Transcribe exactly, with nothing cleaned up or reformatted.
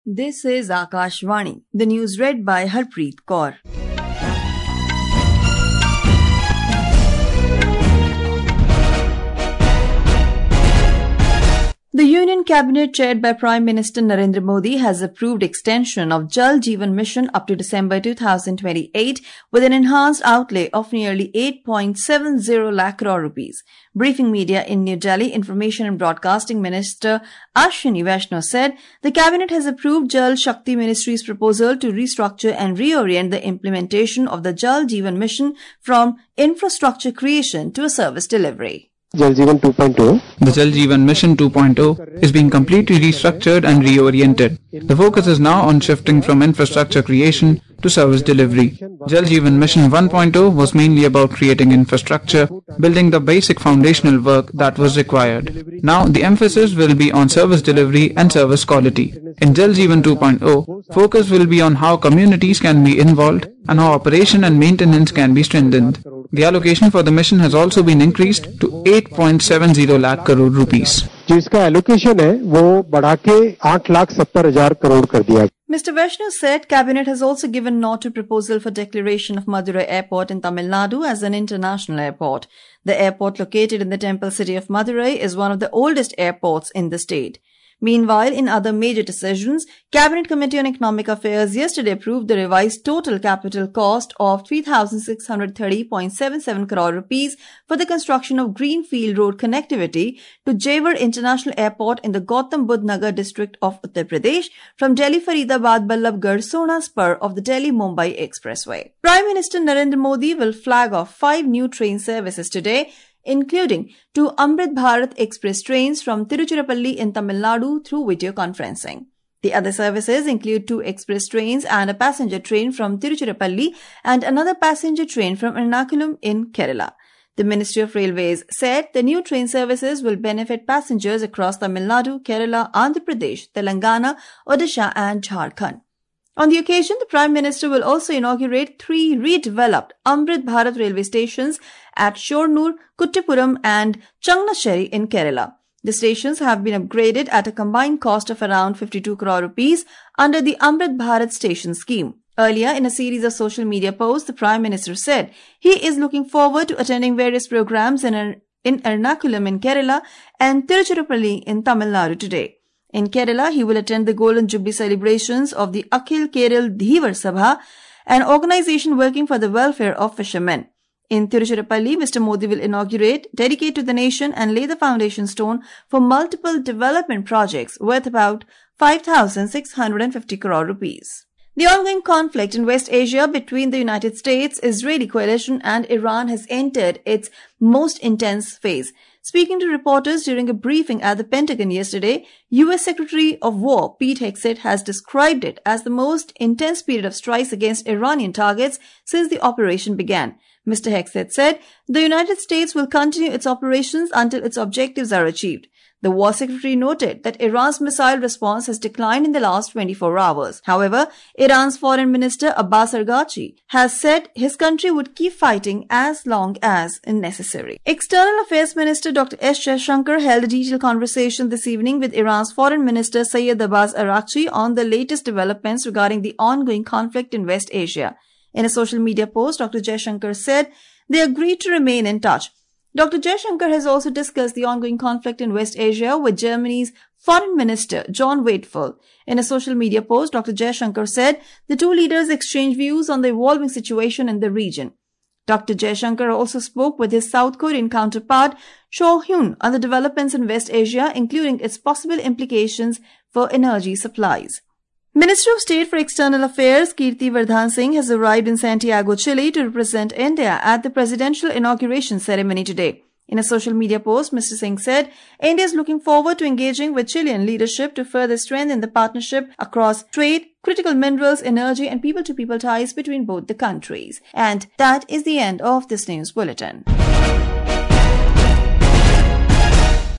This is Akashvani. The news read by Harpreet Kaur. The Union Cabinet chaired by Prime Minister Narendra Modi has approved extension of Jal Jeevan Mission up to December two thousand twenty-eight with an enhanced outlay of nearly eight point seven zero lakh crore rupees. Briefing media in New Delhi, Information and Broadcasting Minister Ashwini Vaishnaw said the Cabinet has approved Jal Shakti Ministry's proposal to restructure and reorient the implementation of the Jal Jeevan Mission from infrastructure creation to a service delivery. Jal Jeevan two point oh. The Jal Jeevan Mission two point oh is being completely restructured and reoriented. The focus is now on shifting from infrastructure creation to service delivery. Jal Jeevan Mission one point oh was mainly about creating infrastructure, building the basic foundational work that was required. Now the emphasis will be on service delivery and service quality. In Jal Jeevan two point oh, focus will be on how communities can be involved and how operation and maintenance can be strengthened. The allocation for the mission has also been increased to eight point seven zero lakh crore rupees. जिसका allocation है वो बढ़ा के आठ लाख सत्तर हजार करोड़ कर दिया. Mister Vaishnaw said Cabinet has also given nod to proposal for declaration of Madurai Airport in Tamil Nadu as an international airport. The airport located in the temple city of Madurai is one of the oldest airports in the state. Meanwhile, in other major decisions, Cabinet Committee on Economic Affairs yesterday approved the revised total capital cost of three thousand six hundred thirty point seven seven crore rupees for the construction of Greenfield Road connectivity to Jewar International Airport in the Gautam Budh Nagar district of Uttar Pradesh from Delhi-Faridabad Ballabgarh Sona spur of the Delhi-Mumbai Expressway. Prime Minister Narendra Modi will flag off five new train services today, including two Amrit Bharat Express trains from Tiruchirappalli in Tamil Nadu through video conferencing. The other services include two express trains and a passenger train from Tiruchirappalli and another passenger train from Ernakulam in Kerala. The Ministry of Railways said the new train services will benefit passengers across Tamil Nadu, Kerala, Andhra Pradesh, Telangana, Odisha and Jharkhand. On the occasion, the Prime Minister will also inaugurate three redeveloped Amrit Bharat railway stations at Shornur, Kuttipuram and Changnasheri in Kerala. The stations have been upgraded at a combined cost of around fifty-two crore rupees under the Amrit Bharat station scheme. Earlier, in a series of social media posts, the Prime Minister said he is looking forward to attending various programs in, er- in Ernakulam in Kerala and Tiruchirappalli in Tamil Nadu today. In Kerala, he will attend the Golden Jubilee celebrations of the Akhil Kerala Dhivar Sabha, an organization working for the welfare of fishermen. In Tiruchirappalli, Mister Modi will inaugurate, dedicate to the nation and lay the foundation stone for multiple development projects worth about five thousand six hundred fifty crore rupees. The ongoing conflict in West Asia between the United States, Israeli coalition and Iran has entered its most intense phase. Speaking to reporters during a briefing at the Pentagon yesterday, U S Secretary of War Pete Hegseth has described it as the most intense period of strikes against Iranian targets since the operation began. Mister Hegseth said the United States will continue its operations until its objectives are achieved. The War Secretary noted that Iran's missile response has declined in the last twenty-four hours. However, Iran's Foreign Minister Abbas Araghchi has said his country would keep fighting as long as necessary. External Affairs Minister Doctor S. Jaishankar held a detailed conversation this evening with Iran's Foreign Minister Syed Abbas Araghchi on the latest developments regarding the ongoing conflict in West Asia. In a social media post, Doctor Jaishankar said they agreed to remain in touch. Doctor Jaishankar has also discussed the ongoing conflict in West Asia with Germany's Foreign Minister John Waitful. In a social media post, Doctor Jaishankar said the two leaders exchanged views on the evolving situation in the region. Doctor Jaishankar also spoke with his South Korean counterpart Cho Hyun on the developments in West Asia, including its possible implications for energy supplies. Minister of State for External Affairs Kirti Vardhan Singh has arrived in Santiago, Chile to represent India at the presidential inauguration ceremony today. In a social media post, Mister Singh said India is looking forward to engaging with Chilean leadership to further strengthen the partnership across trade, critical minerals, energy and people-to-people ties between both the countries. And that is the end of this news bulletin.